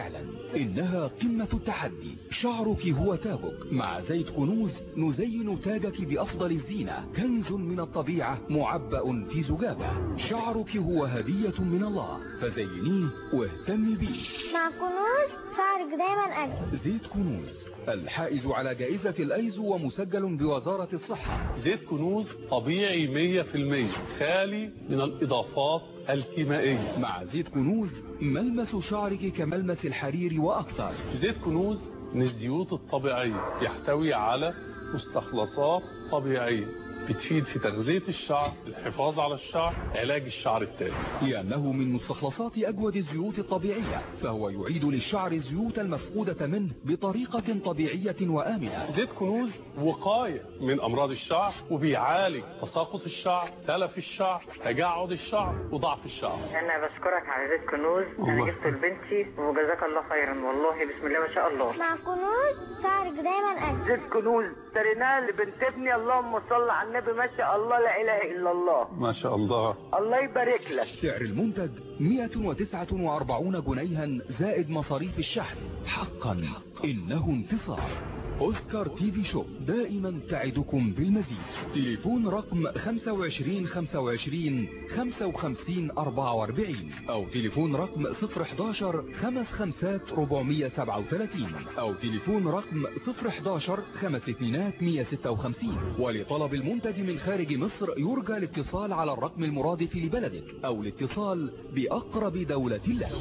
إنها قمة التحدي. شعرك هو تاجك. مع زيت كنوز نزين تاجك بأفضل الزينة. كنز من الطبيعة معبأ في زجاجة. شعرك هو هدية من الله، فزينيه واهتمي بيه. مع كنوز شعرك دايما أجمل. زيت كنوز الحائز على جائزة الأيزو ومسجل بوزارة الصحة. زيت كنوز طبيعي 100%، خالي من الإضافات الكيميائية. مع زيت كنوز ملمس شعرك كملمس الحرير وأكثر. زيت كنوز من الزيوت الطبيعية، يحتوي على مستخلصات طبيعية بتفيد في تغذية الشعر، الحفاظ على الشعر، علاج الشعر التالف. لأنه من مستخلصات أجود الزيوت الطبيعية، فهو يعيد للشعر الزيوت المفقودة منه بطريقة طبيعية وآمنة. زيت كنوز وقاية من أمراض الشعر، وبيعالج تساقط الشعر، تلف الشعر، تجعد الشعر، وضعف الشعر. أنا بشكرك على زيت كنوز، أنا جبته لبنتي وجزاك الله خيرا، والله بسم الله ما شاء الله. مع كنوز شعرك دايما أجمل. زيت كنوز اشتريناه لبنت ابني، اللهم صل على النبي، ما شاء الله لا اله الا الله. ما شاء الله. الله يبارك لك. سعر المنتج 149 جنيها زائد مصاريف الشحن. حقا إنه انتصار. أوسكار تي في شوب دائما تعدكم بالمزيد. تليفون رقم 25 25 55 44 أو تليفون رقم 011 55 437 أو تليفون رقم 011 52 156. ولطلب المنتج من خارج مصر يرجى الاتصال على الرقم المرادف لبلدك أو الاتصال بأقرب دولة لك.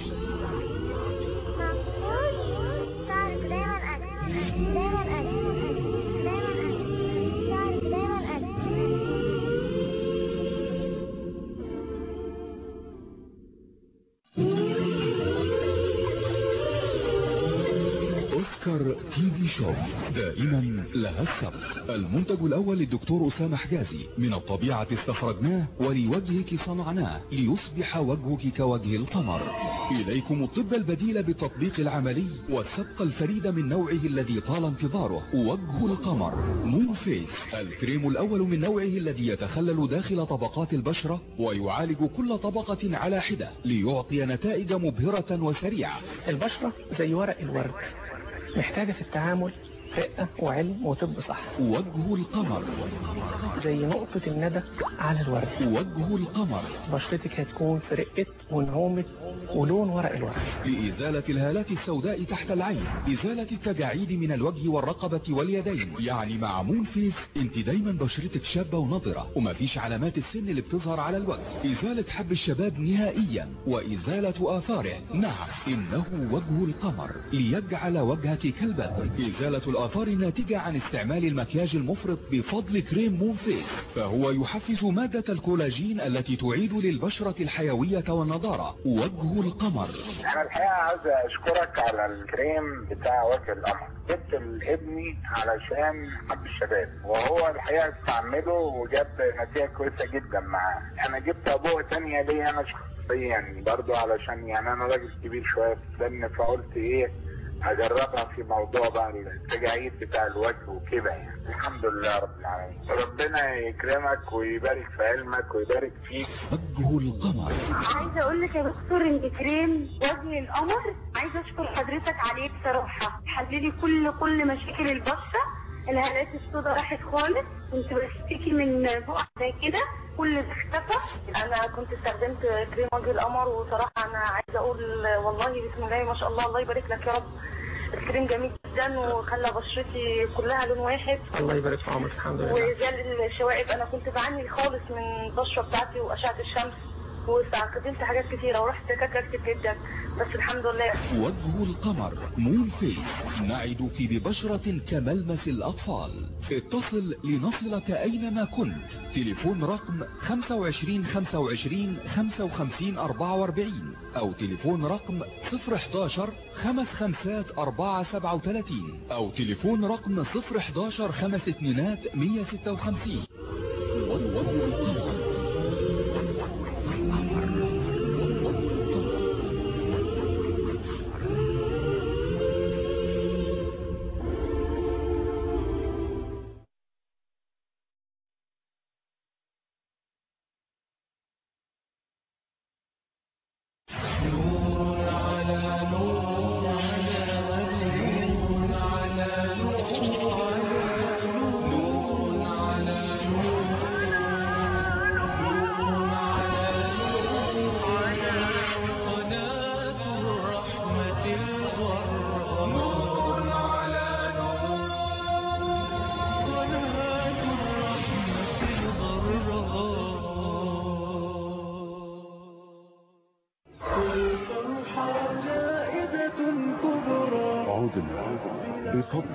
أوسكار تي في شوب دائما لها السبق. المنتج الأول للدكتور أسامة حجازي. من الطبيعة استخرجناه ولوجهك صنعناه ليصبح وجهك كوجه القمر. إليكم الطب البديل بالتطبيق العملي والسبق الفريد من نوعه الذي طال انتظاره. وجه القمر مون فيس، الكريم الأول من نوعه الذي يتخلل داخل طبقات البشرة ويعالج كل طبقة على حدة ليعطي نتائج مبهرة وسريعة. البشرة زي ورق الورد، محتاجة في التعامل رقة وعلم وطب صح. وجه القمر زي نقطة الندى على الورد. وجه القمر بشرتك هتكون في رقة ونعومة ولون ورق الورد. لإزالة الهالات السوداء تحت العين، إزالة التجاعيد من الوجه والرقبة واليدين. يعني مع مون فيس انت دايما بشرتك شابة ونضرة ومفيش علامات السن اللي بتظهر على الوجه. إزالة حب الشباب نهائيا وإزالة آثاره. نعم إنه وجه القمر ليجعل وجهك كالبدر. إزالة الآثار الناتجة عن استعمال المكياج المفرط بفضل كريم مون فيس، فهو يحفز مادة الكولاجين التي تعيد للبشرة الحيوية والنضارة. وجه القمر. أنا الحقيقة عاوز أشكرك على الكريم بتاع وجه القمر. جبت لابني علشان حب الشباب، وهو الحقيقة استعمله وجاب نتيجة كويسة جدا معاه. أنا جبت أبوه تانية ليه أنا شخصيا برضو، علشان يعني أنا راجل كبير شوية في السن، فقلت إيه هجربها في موضوع بقى التجاعيد بتاع الوجه وكده. يعني الحمد لله رب العالمين، ربنا يكرمك ويبارك في علمك ويبارك فيك. وجه القمر. عايزه اقول لك يا دكتور ان كريم وجه القمر عايزه اشكر حضرتك عليه بصراحه، حللي كل مشاكل البشره. الهالات السوداء راحت خالص، كنت بشتكي من بقع زي كده كل ده اختفى. انا كنت استخدمت كريم وجه القمر، وصراحه انا عايزه اقول والله بسم الله ما شاء الله، الله يبارك لك يا رب. الكريم جميل جدا وخلى بشرتي كلها لون واحد. الله يبارك في عمرك. الحمد لله. وزال الشوائب، انا كنت بعاني خالص من البشره بتاعتي واشعه الشمس، واستخدمت حاجات كتيره ورحت دكاتره كتير جدا، بس الحمد لله. وجه القمر مون فيس، نعدك ببشرة كملمس الأطفال. اتصل لنصلك أينما كنت. تليفون رقم 25 25 55 44 أو تليفون رقم 011 55 437 أو تليفون رقم 011 52 156. وجه القمر.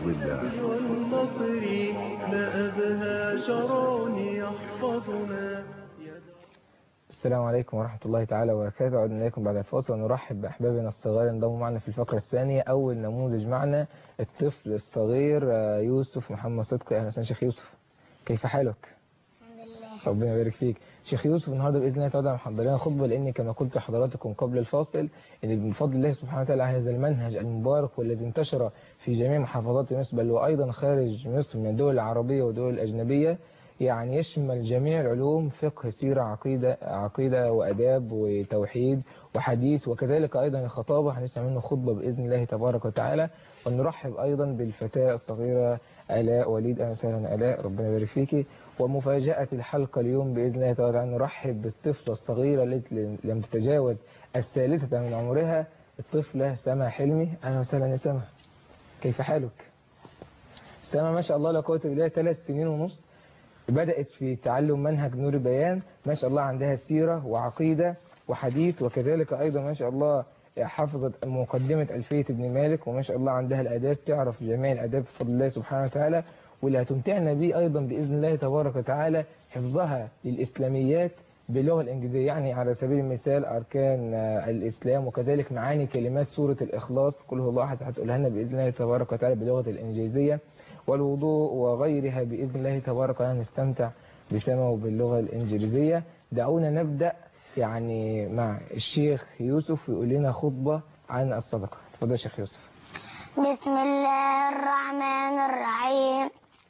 حفظ الله. والنصر ما أبهى شرع يحفظنا. السلام عليكم ورحمة الله تعالى وبركاته. عدنا إليكم بعد الفاصل ونرحب بأحبابنا الصغار انضموا معنا في الفقرة الثانية. أول نموذج معنا الطفل الصغير يوسف محمد صدقي. أهلا وسهلا شيخ يوسف، كيف حالك؟ الحمد لله. ربنا يبارك فيك. شيخ يوسف النهارده بإذن الله تعالى محضرين خطبة، لأن كما قلت لحضراتكم قبل الفاصل إن بفضل الله سبحانه وتعالى هذا المنهج المبارك والذي انتشر في جميع محافظات مصر بل وأيضا خارج مصر من الدول العربية والدول الأجنبية، يعني يشمل جميع العلوم، فقه، سيرة، عقيدة وأداب وتوحيد وحديث، وكذلك أيضا الخطابة. هنسمع منه خطبة بإذن الله تبارك وتعالى. ونرحب أيضا بالفتاة الصغيرة آلاء وليد. أهلا وسهلا آلاء، ربنا يبارك فيكي. ومفاجأة الحلقة اليوم بإذن الله تعالى نرحب بالطفلة الصغيرة التي لم تتجاوز الثالثة من عمرها، الطفلة سما حلمي. أهلا وسهلا يا سما، كيف حالك؟ سما ما شاء الله لا قوة إلا بالله 3 سنين ونص، بدأت في تعلم منهج نور البيان. ما شاء الله عندها سيرة وعقيدة وحديث، وكذلك أيضا ما شاء الله حفظت مقدمة ألفية ابن مالك، وما شاء الله عندها الآداب، تعرف جميع الآداب بفضل الله سبحانه وتعالى. واللي هتمتعنا به أيضا بإذن الله تبارك وتعالى حفظها للإسلاميات باللغة الإنجليزية، يعني على سبيل المثال أركان الإسلام، وكذلك معاني كلمات سورة الإخلاص قل هو الله أحد هتقولها لنا بإذن الله تبارك وتعالى باللغة الإنجليزية، والوضوء وغيرها بإذن الله تبارك وتعالى. نستمتع بسما وباللغة الإنجليزية. دعونا نبدأ يعني مع الشيخ يوسف يقول لنا خطبة عن الصدقة. تفضل يا شيخ يوسف. بسم الله الرحمن الرحيم.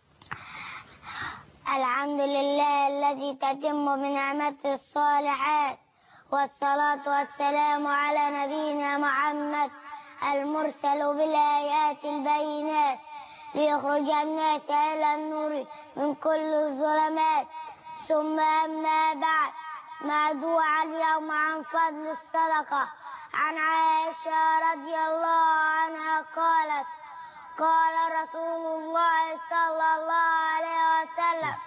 الحمد لله الذي تتم بنعمته الصالحات، والصلاة والسلام على نبينا محمد المرسل بالآيات البينات ليخرج الناس إلى النور من كل الظلمات. ثم أما بعد، موضوع اليوم عن فضل الصدقة. عن عائشة رضي الله عنها قالت قال رسول الله صلى الله عليه وسلم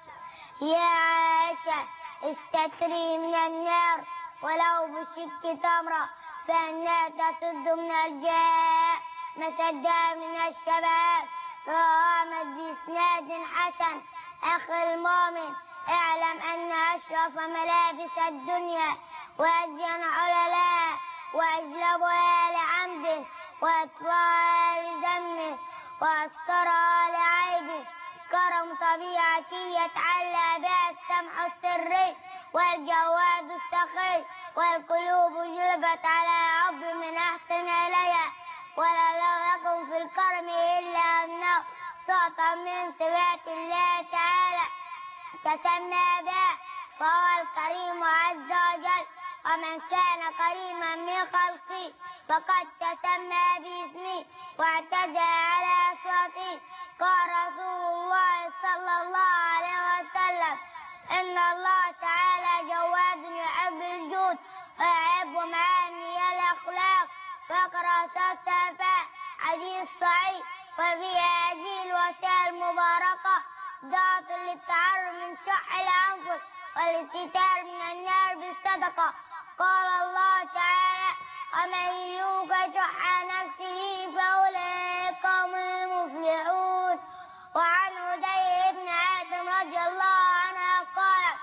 يا عائشة استتري من النار ولو بشق تمرة، فإنها تسد من الجاء مسدها من الشباب. فقامت بإسناد حسن. أخي المؤمن، اعلم أن أشرف ملابس الدنيا وأزين عللاء وأجلبها لعمد وأطفاها لذنب وأسترها لعيب كرم طبيعتي يتعلى بها السمع السري والجواد السخي، والقلوب جلبت على حب من أحسن إليها، ولا لم يكن في الكرم إلا أنه صوتا من صفات الله تعالى تسمى به، فهو الكريم عز وجل. ومن كان كريما من خلقي فقد تسمى باسمي واعتدى على صوتي. قال رسول الله صلى الله عليه وسلم إن الله تعالى جواد يحب الجود ويحب معاني الأخلاق. فاقرأ السفاء حديث صحيح. وفي هذه الوسائل المباركة ضعف للتعرض من شح الأنفس والاستتار من النار بالصدقة. قال الله تعالى ومن يوق شح نفسه فأولئك هم المفلحون. وعن هدي بن عاصم رضي الله عنه قال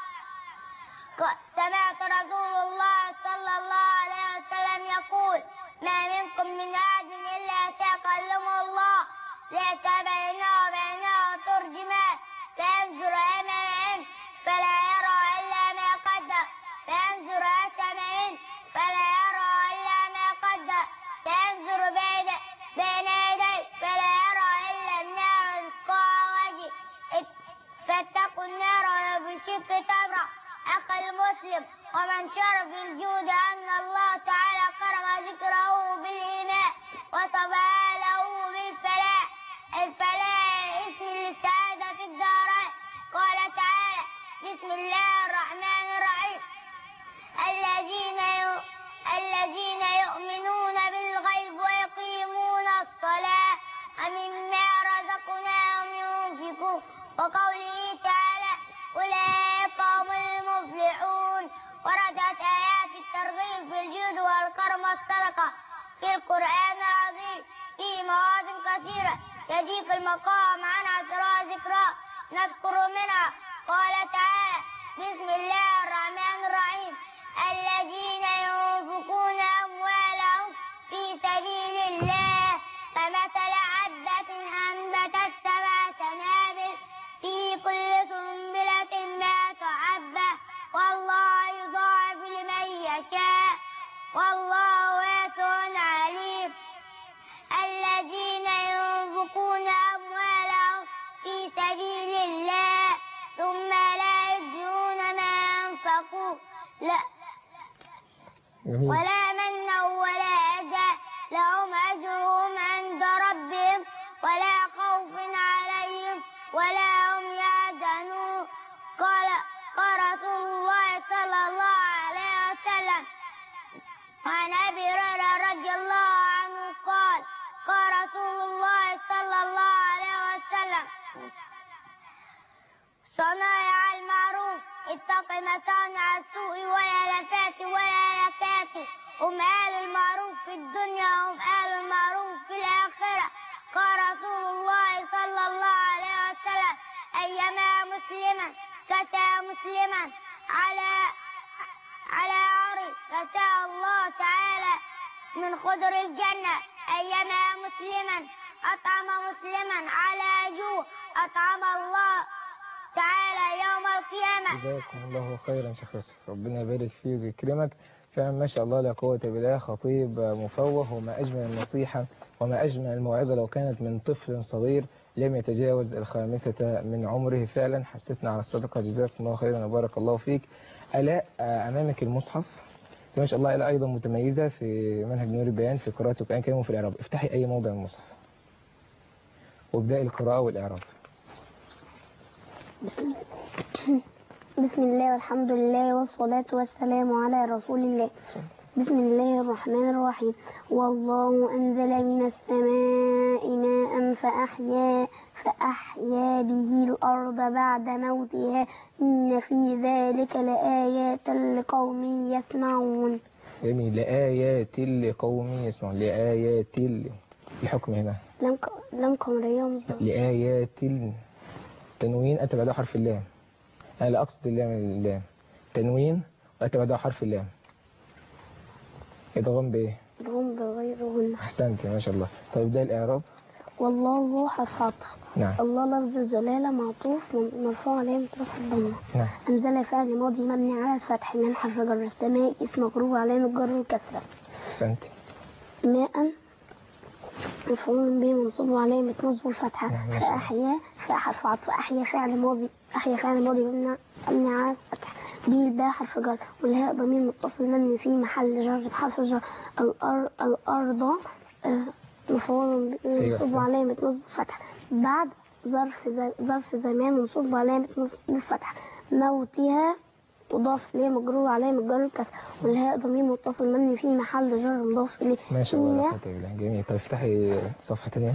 سمعت رسول الله صلى الله عليه وسلم يقول ما منكم من أحد إلا سيكلمه الله ليس بينه وبينه ترجمان، فينظر أمامه فلا يرى إلا ما قدم، فينظر أسمعه فلا يرى إلا ما قدم، فينظر بين يديه فلا يرى إلا النار تلقاء وجهه، فاتقوا النار ولو بشق تمرة. أخي المسلم، ومن شرف الجود أن الله تعالى كرم ذكره بالإيمان وصفى له بالفلاح. الفلاح اسم للسعادة في الدارين. قال تعالى بسم الله الرحمن الرحيم الذين يؤمنون بالغيب ويقيمون الصلاة ومما رزقناهم ينفقون. وقوله تعالى أولئك هم المفلحون. وردت آيات الترغيب في الجود والكرم والصدقة في القرآن العظيم في مواضع كثيرة تضيق المقام عنها ترى ذكرى نذكر منها. قال تعالى: بسم الله الرحمن الرحيم: الذين ينفقون أموالهم في سبيل الله كمثل حبة أنبتت 7 سنابل في كل سنبلة 100 حبة والله يضاعف لمن يشاء والله واسع عليم. الذين ينفقون أموالهم في سبيل الله ثم لا يجزون ما ينفقون ولا منا ولا أذى لهم أجرهم عند ربهم ولا خوف عليهم ولا هم يحزنون. قال رسول الله صلى الله عليه وسلم عن أبي هريرة رضي الله عنه قال رسول الله صلى الله عليه وسلم: صنائع المعروف اتق مصانع السوء والآلافات والهلكات. هم أهل المعروف في الدنيا هم أهل المعروف في الآخرة. قال رسول الله صلى الله عليه وسلم: أيما مسلما كسى مسلما على عري كسى الله تعالى من خضر الجنة. أيما مسلما أطعم مسلما على جوع أطعم الله تعالى يوم القيامة. جزاكم الله خيرا شيخ يوسف، ربنا يبارك فيك ويكرمك. فعلا ما شاء الله لا قوة بالله، خطيب مفوه، وما أجمل النصيحة وما أجمل الموعظة لو كانت من طفل صغير لم يتجاوز 5 من عمره. فعلا حسيتنا على الصدقة. جزاكم الله خيرا وبارك الله فيك. آلاء، أمامك المصحف ما شاء الله. آلاء أيضا متميزة في منهج نور البيان في قراءة القرآن الكريم وفي الإعراب. افتحي أي موضع من المصحف وابدأي القراءة والإعراب. بسم الله والحمد لله والصلاة والسلام على رسول الله. بسم الله الرحمن الرحيم. والله أنزل من السماء ماء فأحيا به الأرض بعد موتها إن في ذلك لآيات لقوم يسمعون. جميل. لآيات لقوم يسمعون. لآيات الحكم هنا لم قمرية مصر. لآيات تنوين أتى بعدها حرف اللام. أنا لا أقصد اللام تنوين وأتى بعدها حرف اللام. إدغام بإيه؟ إدغام بغير غنة. أحسنت ما شاء الله. طيب ده الإعراب. والله حرف عطف. نعم. الله لفظ الجلالة معطوف مرفوع علامة رفع الضمة. نعم. أنزل فعل ماضي مبني على الفتح من حرف جر. السماء اسم مجرور علامة جر الكسرة. أحسنت. ماء مفعول به منصوب وعلامة نصبه الفتحة. فأحيا حرف عطف. أحيا فعل ماضي مبني على الفتح. به الباء حرف جر والهاء ضمير متصل مبني في محل جر بحرف جر. الأرض مفعول منصوب وعلامة نصب الفتحة. بعد ظرف زمان منصوب وعلامة نصب الفتحة. موتها مضاف إليه مجرور علامة جر الكسر والهاء ضمير متصل مبني في محل جر مضاف إليه. ما شاء الله. جميل. طيب افتحي صفحة ثانية.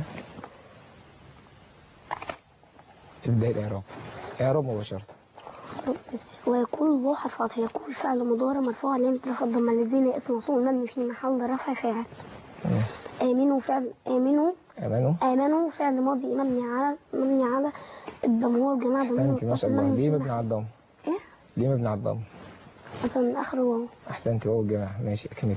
ابدأي الإعراب. إعراب مباشرة. ويقول الله حرف عطف. يقول فعل مضارع مرفوع علامة رفع الضمة. الذين اسم موصول مبني في محل رفع فاعل. آمنوا فعل ماضي مبني على الضم. هو الجماعة ضمير متصل مبني. ليه مبني على الضم؟ إيه؟ ليه مبني على الضم؟ عشان آخره واو. أحسنت. واو الجماعة. ماشي أكمل.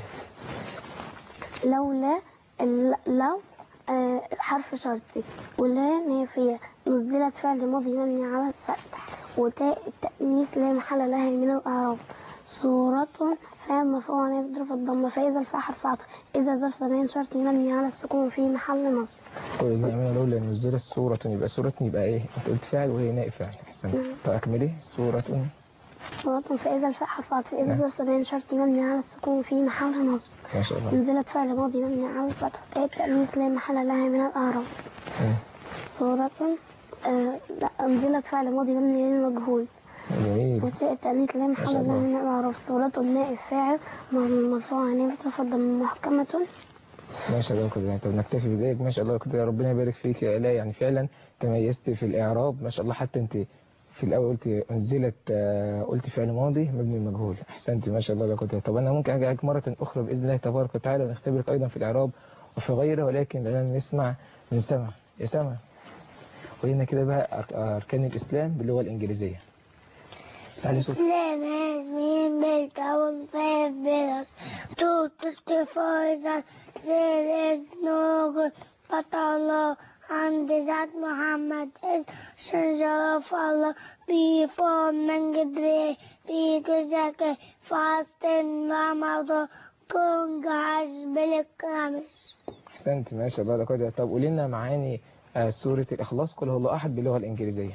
لو حرف شرطي ولا نافية. نزلت فعل ماضي مبني على الفتح وتاء التأنيث لا محل لها من الأعراب. صورة فعل مرفوع علامة رفع الضمة. فإذا الفاء حرف عطف. إذا ظرف زمان شرطي مبني على السكون في محل نصب. طيب نعملها لو نزلت صورة يبقى صورة يبقى إيه؟ أنت قلت فعل وهي نائب فعل. أحسنت. طيب أكملي. صورة فإذا الفاء حرف عطف. إذا ظرف زمان شرطي مبني على السكون في محل نصب. ما شاء الله. نزلت فعل ماضي مبني على الفتح. تاء التأنيث لا محل لها من الأعراب. صورة نزلت فعل ماضي مبني للمجهول. جميل. وتاء التأنيث لا محل لها من الأعراب. صورة النائب فاعل مرفوع علامة رفع الضمة محكمة. ما شاء الله كده. طب نكتفي بذلك. ما شاء الله كده. ربنا يبارك فيك يا آلاء. يعني فعلا تميزت في الإعراب ما شاء الله. حتى أنت في الأول قلت أنزلت قلت فعل ماضي مبني مجهول. أحسنت ما شاء الله كده. طب أنا ممكن أجي مرة أخرى بإذن الله تبارك وتعالى ونختبرك أيضا في الإعراب وفي غيره، ولكن لازم نسمع من سمع يا سما قولنا كده بقى أركان الإسلام باللغة الإنجليزية. سعلي صوت. Islam has been built on 5 pillars to testify that there is no God but Allah and that Muhammad is messenger of Allah. Before many pray, be zakah, fasting, Ramadan, going Hajj, بالكامل. أحسنت ما شاء الله لا قوة إلا بالله. طب قولي لنا معاني سورة الإخلاص قل هو الله أحد باللغة الإنجليزية.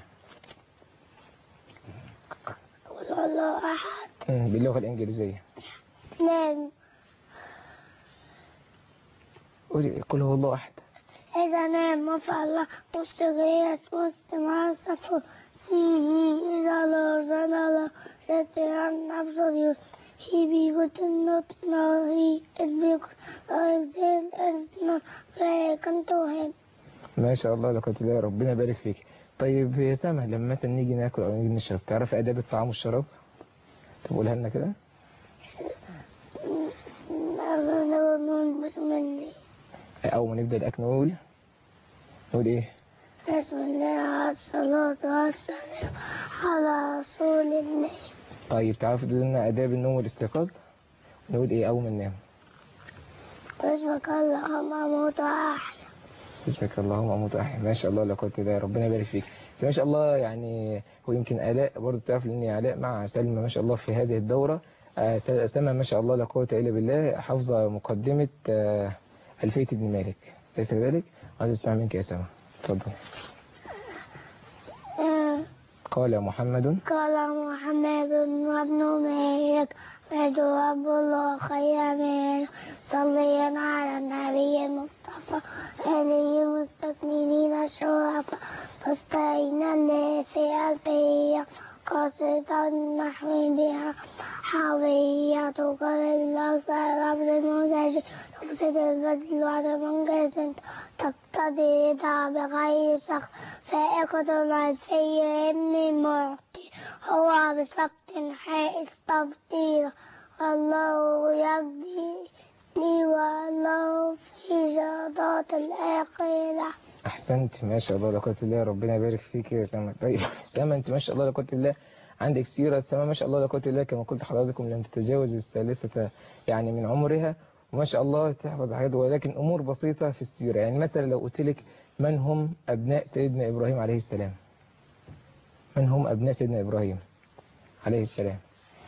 قل هو الله أحد باللغة الإنجليزية. Islam. قولي قل هو الله أحد. إذا نام فالله مستغيث مستمع فيه إذا لرزن الله سترا أبصر he be good not know he is big there is no like to him. ما شاء الله لا قوة إلا بالله ربنا يبارك فيك. طيب يا سما لما مثلا نيجي ناكل أو نيجي نشرب تعرف آداب الطعام والشراب؟ طب قولها لنا كده. أول ما نبدأ الأكل نقول إيه؟ بسم الله والصلاة والسلام على رسول الله. طيب تعرفوا تقول لنا آداب النوم والاستيقاظ؟ نقول إيه أول ما ننام؟ بسمك اللهم أموت وأحيا. بسمك اللهم أموت وأحيا. ما شاء الله لا قوة إلا بالله ربنا يبارك فيك. ما شاء الله يعني هو يمكن آلاء برضه تعرف إني آلاء مع سلمى ما شاء الله في هذه الدورة. سلمى ما شاء الله لا قوة إلا بالله حافظة مقدمة ألفية ابن مالك ليس كذلك؟ عايز أسمع منك يا سلمى اتفضل. قال محمد وابن مالك فادعو رب الله خير مالك صليا على النبي المصطفى آله المستكملين الشرفاء فاستعين الله في ألفية قصيدة النحو بها حوية تقرب الأكثر رفض المنتج تقصد البذل وعدم جزم تقتضي بغير سخط فائقة الفي ابن المعطي هو بسقط حائط تبطيل الله يبدي لي والله في جادات الآخرة. أحسنت ما شاء الله لا قوة إلا بالله ربنا يبارك فيك يا سما. طيب سما أنت ما شاء الله لا قوة إلا بالله عندك سيرة سما ما شاء الله لا قوة إلا بالله كما قلت حضراتكم لم تتجاوز الثالثة يعني من عمرها وما شاء الله تحفظ حاجات ولكن أمور بسيطة في السيرة. يعني مثلا لو قلت لك من هم أبناء سيدنا إبراهيم عليه السلام؟ من هم أبناء سيدنا إبراهيم عليه السلام؟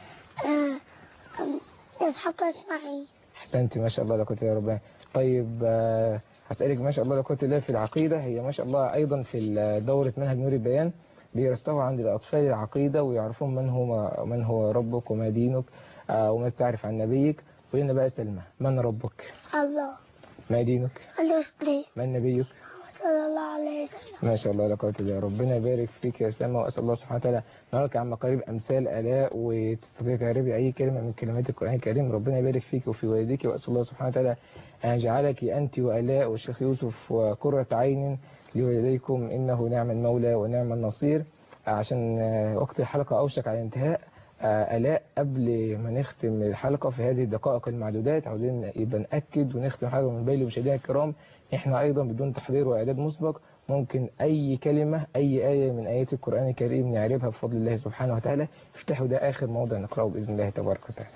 إسحاق وإسماعيل. أحسنت ما شاء الله لا قوة إلا بالله. طيب هسألك ما شاء الله لا قوة إلا بالله في العقيدة هي ما شاء الله أيضا في دورة منهج نور البيان بيرسخوا عند الأطفال العقيدة ويعرفون من هو ربك وما دينك وما تعرف عن نبيك. قولنا بقى سلمى من ربك؟ الله. ما دينك؟ الإسلام. من نبيك؟ صلى الله عليه وسلم. ما شاء الله لا قوة إلا بالله ربنا يبارك فيك يا سلمى وأسأل الله سبحانه وتعالى نراك عن مقارب أمثال آلاء وتستطيع تعرفي أي كلمة من كلمات القرآن الكريم. ربنا يبارك فيك وفي والديك وأسأل الله سبحانه وتعالى أن يجعلك أنت وآلاء والشيخ يوسف وقرة عين لوالديكم إنه نعم المولى ونعم النصير. عشان وقت الحلقة أوشك على الانتهاء آلاء قبل ما نختم الحلقة في هذه الدقائق المعدودات عاوزين يبقى نأكد ونختم حاجة من بين مشاهدينا الكرام. احنا أيضا بدون تحضير وإعداد مسبق ممكن أي كلمة أي آية من آيات القرآن الكريم نعرفها بفضل الله سبحانه وتعالى. افتحوا ده آخر موضع نقرأه بإذن الله تبارك وتعالى.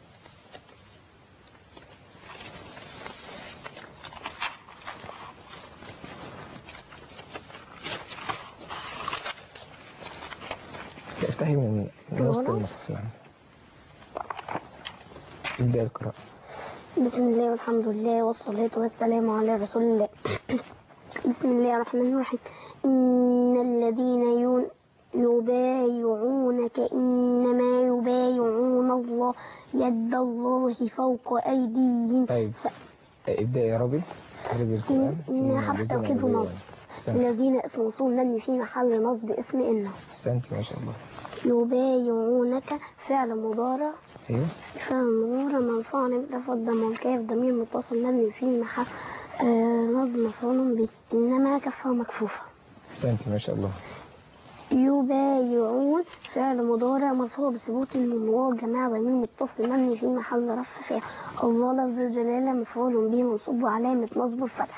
افتحي من وسط المصحف. نعم ابدأ القراءة. بسم الله والحمد لله والصلاة والسلام على رسول الله. بسم الله الرحمن الرحيم. إن الذين يبايعونك إنما يبايعون الله يد الله فوق أيديهم. طيب ابدأ يا ربي. إن حرف توكيد ونصب. الذين اسم وصول مبني في محل نصب اسم إنه. أحسنت ما شاء الله. يبايعونك فعل مضارع. ايوه فعل مضارع مرفوع بلفظ ضم والكاف ضمير متصل مبني في محل نصب مفعول به إنما كفها مكفوفة. أحسنت ما شاء الله. يبايعون فعل مضارع مرفوع بثبوت المنوع جماعة ضمير متصل مبني في محل رفع فاعل. الله لفظ الجلالة مفعول به منصوب وعلامة نصب الفتحة.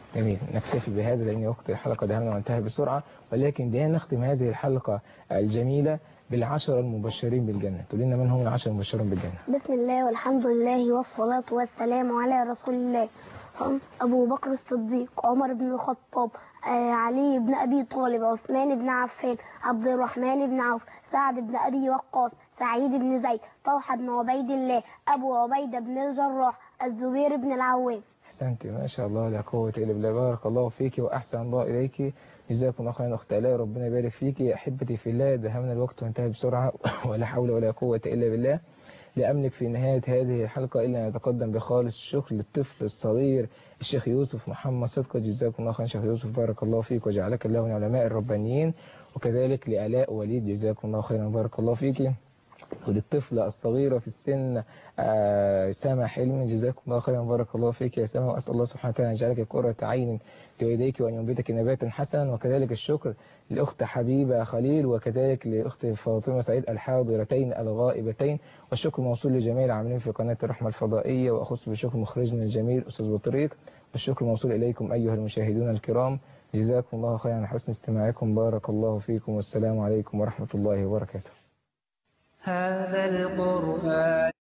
جميل، نكتفي بهذا لأن وقت الحلقة دهمنا وانتهى بسرعة، ولكن دعنا نختم هذه الحلقة الجميلة بالعشرة المبشرين بالجنة. تقول لنا من هم العشرة المبشرين بالجنة؟ بسم الله والحمد لله والصلاة والسلام على رسول الله. أبو بكر الصديق، عمر بن الخطاب، علي بن أبي طالب، عثمان بن عفان، عبد الرحمن بن عوف، سعد بن أبي وقاص، سعيد بن زيد، طلحة بن عبيد الله، أبو عبيدة بن الجراح، الزبير بن العوام. أحسنت ما شاء الله، لا قوة إلا بالله. بارك الله فيك وأحسن الله إليك، جزاكم الله خيرا أخت آلاء، ربنا يبارك فيك. أحبتي في الله، دهمنا الوقت وانتهى بسرعة ولا حول ولا قوة إلا بالله. لا أملك في نهاية هذه الحلقة إلا أن أتقدم بخالص الشكر للطفل الصغير الشيخ يوسف محمد صدقة، جزاكم الله خيرا شيخ يوسف، بارك الله فيك وجعلك الله من علماء الربانيين. وكذلك لآلاء وليد، جزاكم الله خيرا بارك الله فيك. وللطفلة الصغيرة في السن سما حلم، جزاكم الله خيرا بارك الله فيك يا سما، وأسأل الله سبحانه وتعالى أن يجعلك قرة عين لوالديك وأن ينبتك نباتا حسنا. وكذلك الشكر لأخت حبيبة خليل، وكذلك لأخت فاطمة سعيد الحاضرتين الغائبتين. والشكر موصول لجميع العاملين في قناة الرحمة الفضائية، وأخص بشكر مخرجنا الجميل أستاذ بطريق. والشكر موصول إليكم أيها المشاهدون الكرام، جزاكم الله خيرا على حسن استماعكم، بارك الله فيكم، والسلام عليكم ورحمة الله وبركاته. هذا القرآن